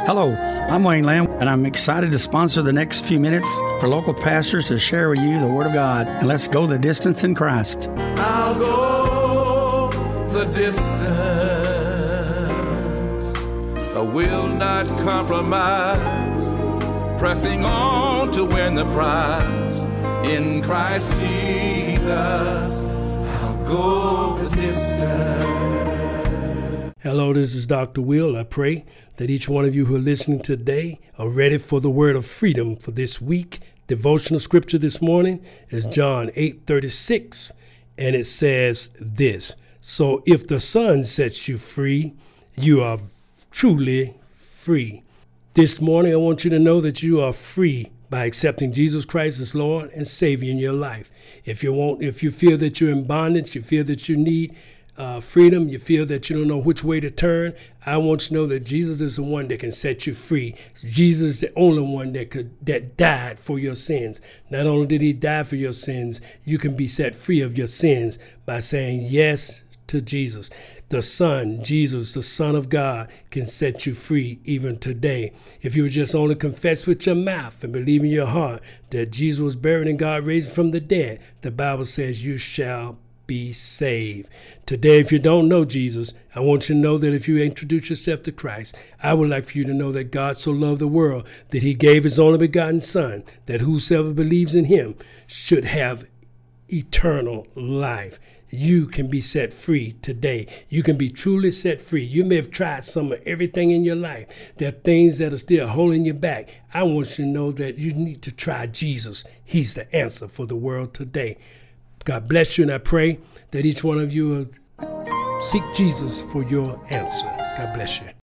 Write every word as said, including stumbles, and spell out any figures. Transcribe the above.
Hello, I'm Wayne Lamb, and I'm excited to sponsor the next few minutes for local pastors to share with you the Word of God. And let's go the distance in Christ. I'll go the distance. I will not compromise, pressing on to win the prize. In Christ Jesus, I'll go the distance. Hello, this is Doctor Will. I pray that each one of you who are listening today are ready for the word of freedom for this week. Devotional scripture this morning is John eight thirty-six, and it says this: so if the Son sets you free, you are truly free. This morning, I want you to know that you are free by accepting Jesus Christ as Lord and Savior in your life. If you want, if you feel that you're in bondage, you feel that you need Uh, freedom, you feel that you don't know which way to turn, I want you to know that Jesus is the one that can set you free. Jesus is the only one that could that died for your sins. Not only did he die for your sins, you can be set free of your sins by saying yes to Jesus. The Son, Jesus, the Son of God, can set you free even today. If you would just only confess with your mouth and believe in your heart that Jesus was buried and God raised him from the dead, the Bible says you shall be saved. Today, if you don't know Jesus, I want you to know that if you introduce yourself to Christ, I would like for you to know that God so loved the world that he gave his only begotten Son, that whosoever believes in him should have eternal life. You can be set free today. You can be truly set free. You may have tried some of everything in your life. There are things that are still holding you back. I want you to know that you need to try Jesus. He's the answer for the world today. God bless you, and I pray that each one of you will seek Jesus for your answer. God bless you.